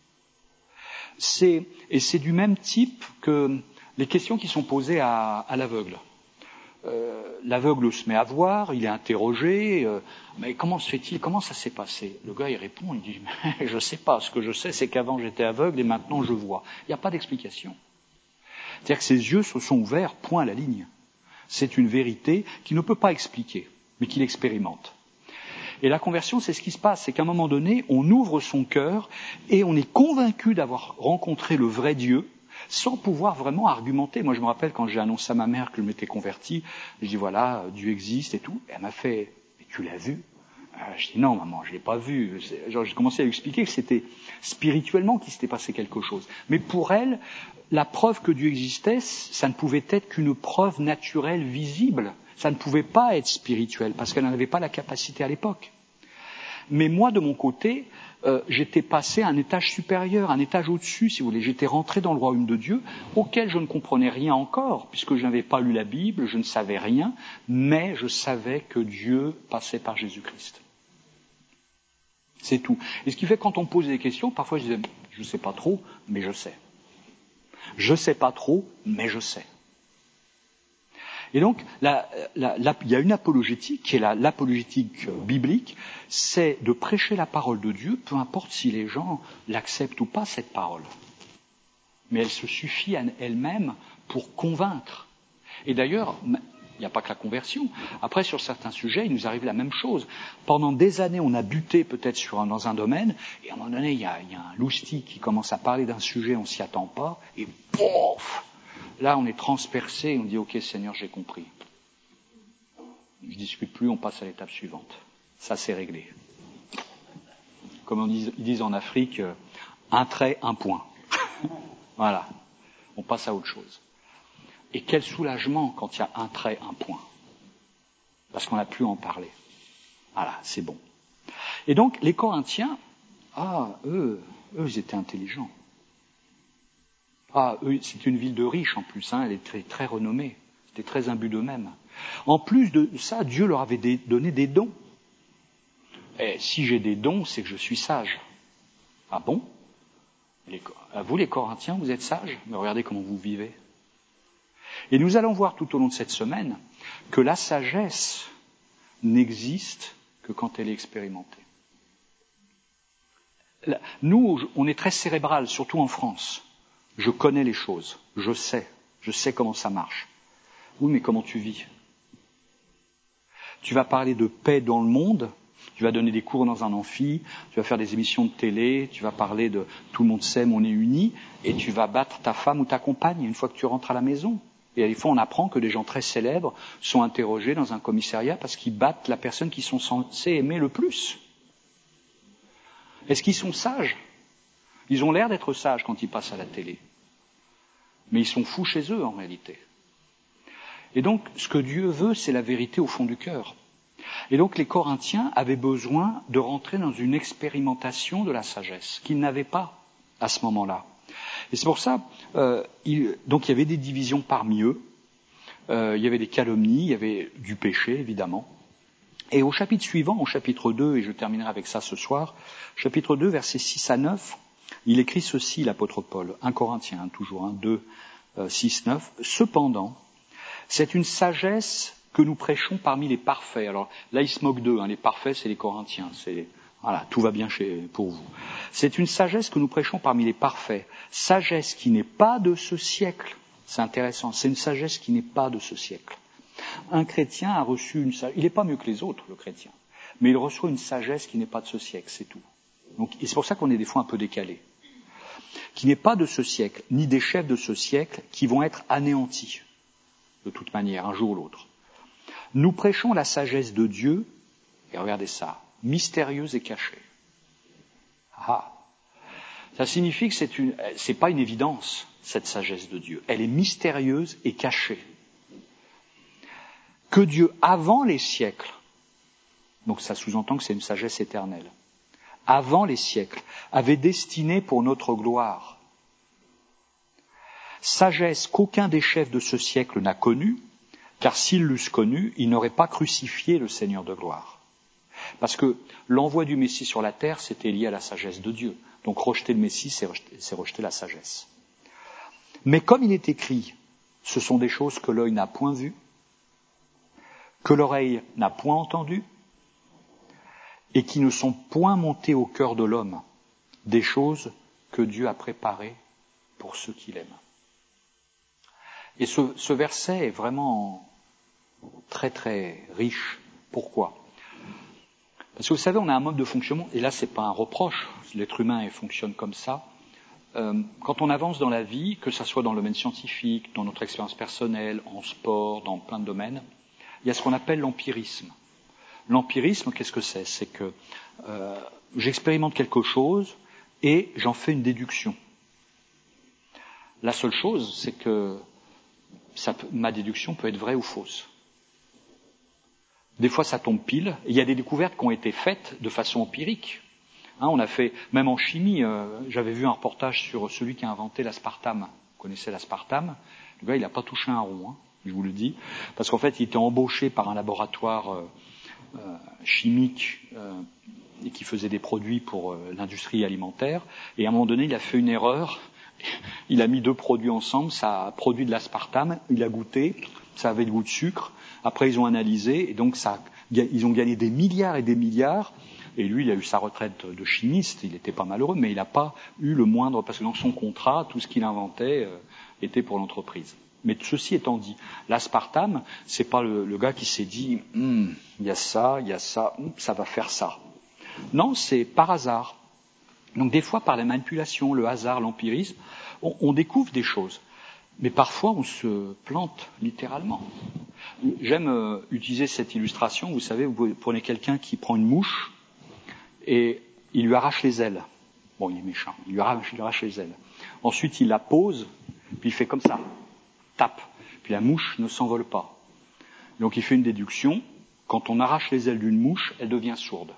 Speaker 1: C'est, et c'est du même type que les questions qui sont posées à, à l'aveugle. Euh, l'aveugle se met à voir, il est interrogé, euh, mais comment se fait-il, comment ça s'est passé ? Le gars il répond, il dit, mais je sais pas, ce que je sais c'est qu'avant j'étais aveugle et maintenant je vois. Il n'y a pas d'explication. C'est-à-dire que ses yeux se sont ouverts, point à la ligne. C'est une vérité qu'il ne peut pas expliquer, mais qu'il expérimente. Et la conversion, c'est ce qui se passe, c'est qu'à un moment donné, on ouvre son cœur et on est convaincu d'avoir rencontré le vrai Dieu, sans pouvoir vraiment argumenter. Moi, je me rappelle quand j'ai annoncé à ma mère que je m'étais converti, je dis voilà, Dieu existe et tout. Et elle m'a fait, mais tu l'as vu ? Je dis non, maman, je l'ai pas vu. Genre, j'ai commencé à lui expliquer que c'était spirituellement qu'il s'était passé quelque chose. Mais pour elle, la preuve que Dieu existait, ça ne pouvait être qu'une preuve naturelle, visible. Ça ne pouvait pas être spirituel, parce qu'elle n'en avait pas la capacité à l'époque. Mais moi, de mon côté, euh, j'étais passé à un étage supérieur, un étage au-dessus, si vous voulez. J'étais rentré dans le royaume de Dieu, auquel je ne comprenais rien encore, puisque je n'avais pas lu la Bible, je ne savais rien, mais je savais que Dieu passait par Jésus-Christ. C'est tout. Et ce qui fait que quand on me pose des questions, parfois je disais, je ne sais pas trop, mais je sais. Je ne sais pas trop, mais je sais. Et donc, la, la, la, il y a une apologétique, qui est la, l'apologétique biblique, c'est de prêcher la parole de Dieu, peu importe si les gens l'acceptent ou pas, cette parole. Mais elle se suffit à elle-même pour convaincre. Et d'ailleurs, il n'y a pas que la conversion. Après, sur certains sujets, il nous arrive la même chose. Pendant des années, on a buté peut-être sur un, dans un domaine, et à un moment donné, il y a, il y a un loustic qui commence à parler d'un sujet, on s'y attend pas, et pouf ! Là, on est transpercé, on dit « Ok, Seigneur, j'ai compris. » Je ne discute plus, on passe à l'étape suivante. Ça, c'est réglé. Comme on dit, ils disent en Afrique, un trait, un point. Voilà. On passe à autre chose. Et quel soulagement quand il y a un trait, un point. Parce qu'on n'a plus à en parler. Voilà, c'est bon. Et donc, les Corinthiens, ah, eux, eux, ils étaient intelligents. Ah, eux, c'est une ville de riches en plus, hein, elle était très, très renommée. C'était très imbu d'eux-mêmes. En plus de ça, Dieu leur avait des, donné des dons. Et si j'ai des dons, c'est que je suis sage. Ah bon ? les, Vous, les Corinthiens, vous êtes sages ? Mais regardez comment vous vivez. Et nous allons voir tout au long de cette semaine que la sagesse n'existe que quand elle est expérimentée. Nous, on est très cérébral, surtout en France. Je connais les choses, je sais, je sais comment ça marche. Oui, mais comment tu vis ? Tu vas parler de paix dans le monde, tu vas donner des cours dans un amphi, tu vas faire des émissions de télé, tu vas parler de tout le monde s'aime, on est unis, et tu vas battre ta femme ou ta compagne une fois que tu rentres à la maison. Et des fois, on apprend que des gens très célèbres sont interrogés dans un commissariat parce qu'ils battent la personne qu'ils sont censés aimer le plus. Est-ce qu'ils sont sages ? Ils ont l'air d'être sages quand ils passent à la télé. Mais ils sont fous chez eux, en réalité. Et donc, ce que Dieu veut, c'est la vérité au fond du cœur. Et donc, les Corinthiens avaient besoin de rentrer dans une expérimentation de la sagesse qu'ils n'avaient pas à ce moment-là. Et c'est pour ça, euh, il, donc il y avait des divisions parmi eux, euh, il y avait des calomnies, il y avait du péché, évidemment. Et au chapitre suivant, au chapitre deux, et je terminerai avec ça ce soir, chapitre deux, versets six à neuf, Il écrit ceci, l'apôtre Paul, un Corinthiens, toujours, hein, deux, six, neuf. Cependant, c'est une sagesse que nous prêchons parmi les parfaits. Alors là, il se moque d'eux, hein, les parfaits, c'est les Corinthiens, c'est... Voilà, tout va bien chez, pour vous. C'est une sagesse que nous prêchons parmi les parfaits. Sagesse qui n'est pas de ce siècle. C'est intéressant. C'est une sagesse qui n'est pas de ce siècle. Un chrétien a reçu une sagesse. Il n'est pas mieux que les autres, le chrétien. Mais il reçoit une sagesse qui n'est pas de ce siècle, c'est tout. Donc, et c'est pour ça qu'on est des fois un peu décalé. Qui n'est pas de ce siècle, ni des chefs de ce siècle, qui vont être anéantis. De toute manière, un jour ou l'autre. Nous prêchons la sagesse de Dieu. Et regardez ça. Mystérieuse et cachée. Ah, ça signifie que c'est une, c'est pas une évidence, cette sagesse de Dieu. Elle est mystérieuse et cachée. Que Dieu, avant les siècles, donc ça sous-entend que c'est une sagesse éternelle, avant les siècles, avait destiné pour notre gloire. Sagesse qu'aucun des chefs de ce siècle n'a connue, car s'ils l'eussent connue, ils n'auraient pas crucifié le Seigneur de gloire. Parce que l'envoi du Messie sur la terre, c'était lié à la sagesse de Dieu. Donc rejeter le Messie, c'est rejeter, c'est rejeter la sagesse. Mais comme il est écrit, ce sont des choses que l'œil n'a point vues, que l'oreille n'a point entendues, et qui ne sont point montées au cœur de l'homme, des choses que Dieu a préparées pour ceux qui l'aiment. Et ce, ce verset est vraiment très très riche. Pourquoi ? Parce que vous savez, on a un mode de fonctionnement, et là c'est pas un reproche, l'être humain il fonctionne comme ça. Euh, quand on avance dans la vie, que ça soit dans le domaine scientifique, dans notre expérience personnelle, en sport, dans plein de domaines, il y a ce qu'on appelle l'empirisme. L'empirisme, qu'est-ce que c'est ? C'est que euh, j'expérimente quelque chose et j'en fais une déduction. La seule chose, c'est que ça peut, ma déduction peut être vraie ou fausse. Des fois, ça tombe pile. Il y a des découvertes qui ont été faites de façon empirique. Hein, on a fait, même en chimie, euh, j'avais vu un reportage sur celui qui a inventé l'aspartame. Vous connaissez l'aspartame ? Le gars, il n'a pas touché un rond, hein, je vous le dis. Parce qu'en fait, il était embauché par un laboratoire euh, euh, chimique euh, et qui faisait des produits pour euh, l'industrie alimentaire. Et à un moment donné, il a fait une erreur. Il a mis deux produits ensemble, ça a produit de l'aspartame. Il a goûté, ça avait le goût de sucre. Après, ils ont analysé, et donc ça, ils ont gagné des milliards et des milliards. Et lui, il a eu sa retraite de chimiste, il n'était pas malheureux, mais il n'a pas eu le moindre, parce que dans son contrat, tout ce qu'il inventait euh, était pour l'entreprise. Mais ceci étant dit, l'aspartame, c'est pas le, le gars qui s'est dit, hm, il y a ça, il y a ça, ça va faire ça. Non, c'est par hasard. Donc des fois, par la manipulation, le hasard, l'empirisme, on, on découvre des choses. Mais parfois, on se plante littéralement. J'aime euh, utiliser cette illustration. Vous savez, vous prenez quelqu'un qui prend une mouche et il lui arrache les ailes. Bon, il est méchant. Il lui arrache, il lui arrache les ailes. Ensuite, il la pose, puis il fait comme ça, tape. Puis la mouche ne s'envole pas. Donc, il fait une déduction. Quand on arrache les ailes d'une mouche, elle devient sourde.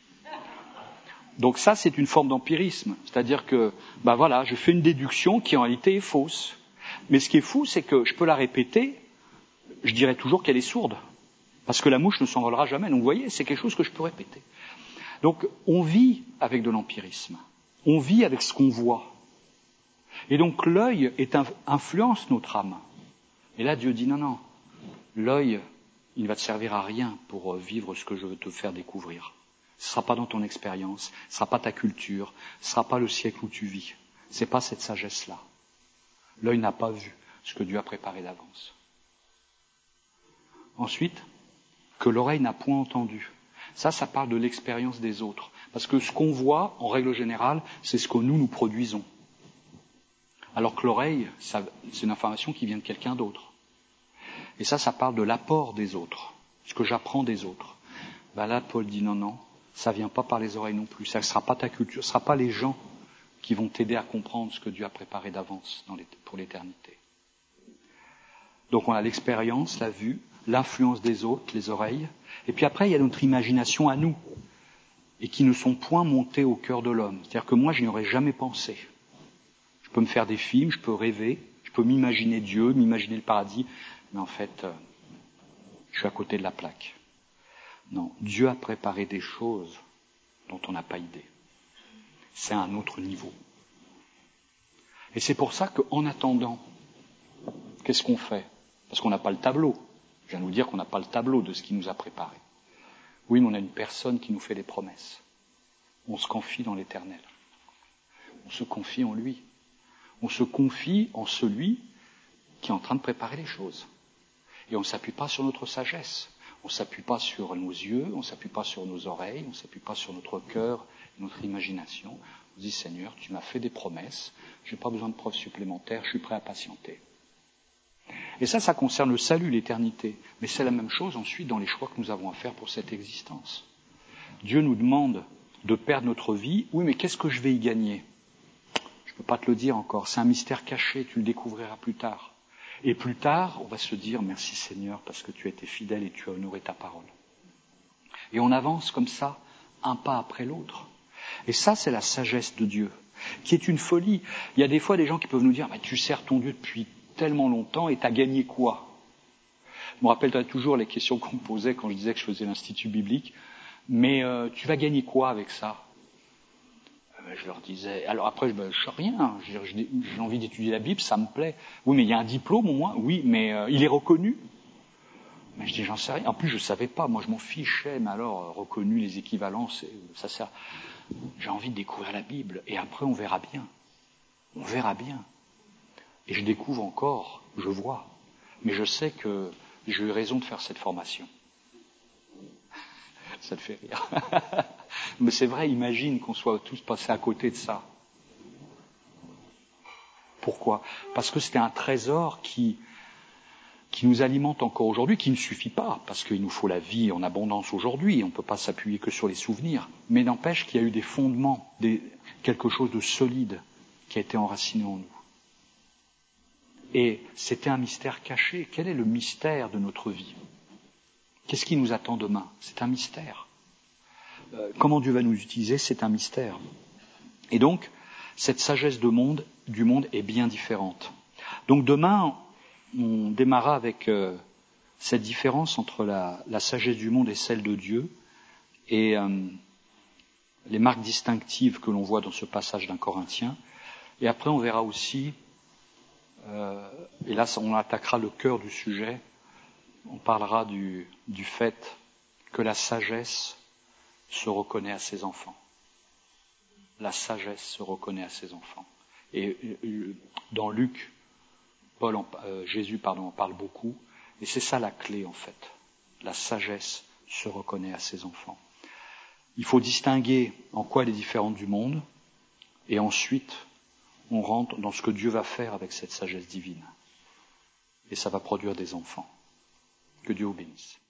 Speaker 1: Donc ça, c'est une forme d'empirisme. C'est-à-dire que, ben voilà, je fais une déduction qui en réalité est fausse. Mais ce qui est fou, c'est que je peux la répéter, je dirais toujours qu'elle est sourde. Parce que la mouche ne s'envolera jamais. Donc vous voyez, c'est quelque chose que je peux répéter. Donc on vit avec de l'empirisme. On vit avec ce qu'on voit. Et donc l'œil est, influence notre âme. Et là, Dieu dit non, non. L'œil, il ne va te servir à rien pour vivre ce que je veux te faire découvrir. Ce ne sera pas dans ton expérience, ce ne sera pas ta culture, ce ne sera pas le siècle où tu vis. Ce n'est pas cette sagesse-là. L'œil n'a pas vu ce que Dieu a préparé d'avance. Ensuite, que l'oreille n'a point entendu. Ça, ça parle de l'expérience des autres. Parce que ce qu'on voit, en règle générale, c'est ce que nous, nous produisons. Alors que l'oreille, ça, c'est une information qui vient de quelqu'un d'autre. Et ça, ça parle de l'apport des autres, ce que j'apprends des autres. Ben là, Paul dit non, non, ça vient pas par les oreilles non plus. Ça ne sera pas ta culture, ce ne sera pas les gens qui vont t'aider à comprendre ce que Dieu a préparé d'avance dans les, pour l'éternité. Donc on a l'expérience, la vue, l'influence des autres, les oreilles, et puis après il y a notre imagination à nous, et qui ne sont point montées au cœur de l'homme. C'est-à-dire que moi je n'y aurais jamais pensé. Je peux me faire des films, je peux rêver, je peux m'imaginer Dieu, m'imaginer le paradis, mais en fait, euh, je suis à côté de la plaque. Non, Dieu a préparé des choses dont on n'a pas idée. C'est un autre niveau. Et c'est pour ça qu'en attendant, qu'est-ce qu'on fait? Parce qu'on n'a pas le tableau. Je viens de vous dire qu'on n'a pas le tableau de ce qui nous a préparé. Oui, mais on a une personne qui nous fait des promesses. On se confie dans l'Éternel. On se confie en lui. On se confie en celui qui est en train de préparer les choses. Et on ne s'appuie pas sur notre sagesse. On ne s'appuie pas sur nos yeux, on ne s'appuie pas sur nos oreilles, on ne s'appuie pas sur notre cœur et notre imagination. On dit, Seigneur, tu m'as fait des promesses, je n'ai pas besoin de preuves supplémentaires, je suis prêt à patienter. Et ça, ça concerne le salut, l'éternité. Mais c'est la même chose ensuite dans les choix que nous avons à faire pour cette existence. Dieu nous demande de perdre notre vie. Oui, mais qu'est-ce que je vais y gagner? Je ne peux pas te le dire encore. C'est un mystère caché, tu le découvriras plus tard. Et plus tard, on va se dire, merci Seigneur, parce que tu as été fidèle et tu as honoré ta parole. Et on avance comme ça, un pas après l'autre. Et ça, c'est la sagesse de Dieu, qui est une folie. Il y a des fois des gens qui peuvent nous dire, mais tu sers ton Dieu depuis tellement longtemps et t'as gagné quoi? Je me rappelle toujours les questions qu'on me posait quand je disais que je faisais l'institut biblique. Mais euh, tu vas gagner quoi avec ça? euh, Je leur disais, alors après, je ne sais rien, je, je, j'ai envie d'étudier la Bible, ça me plaît. Oui, mais il y a un diplôme au moins? Oui, mais euh, il est reconnu? Mais je dis, j'en sais rien. En plus, je ne savais pas, moi je m'en fichais, mais alors, euh, reconnu, les équivalences, ça sert. J'ai envie de découvrir la Bible, et après on verra bien. On verra bien. Et je découvre encore, je vois. Mais je sais que j'ai eu raison de faire cette formation. Ça te fait rire. Mais c'est vrai, imagine qu'on soit tous passés à côté de ça. Pourquoi? Parce que c'était un trésor qui, qui nous alimente encore aujourd'hui, qui ne suffit pas, parce qu'il nous faut la vie en abondance aujourd'hui, on ne peut pas s'appuyer que sur les souvenirs, mais n'empêche qu'il y a eu des fondements, des, quelque chose de solide qui a été enraciné en nous. Et c'était un mystère caché. Quel est le mystère de notre vie? Qu'est-ce qui nous attend demain? C'est un mystère. Euh, comment Dieu va nous utiliser? C'est un mystère. Et donc, cette sagesse de monde, du monde est bien différente. Donc demain, on démarrera avec euh, cette différence entre la, la sagesse du monde et celle de Dieu, et euh, les marques distinctives que l'on voit dans ce passage d'un Corinthien. Et après, on verra aussi, euh, et là, on attaquera le cœur du sujet, on parlera du, du fait que la sagesse se reconnaît à ses enfants. La sagesse se reconnaît à ses enfants. Et dans Luc, Paul en, euh, Jésus pardon, en parle beaucoup, et c'est ça la clé en fait. La sagesse se reconnaît à ses enfants. Il faut distinguer en quoi elle est différente du monde, et ensuite on rentre dans ce que Dieu va faire avec cette sagesse divine. Et ça va produire des enfants. Que Dieu vous bénisse.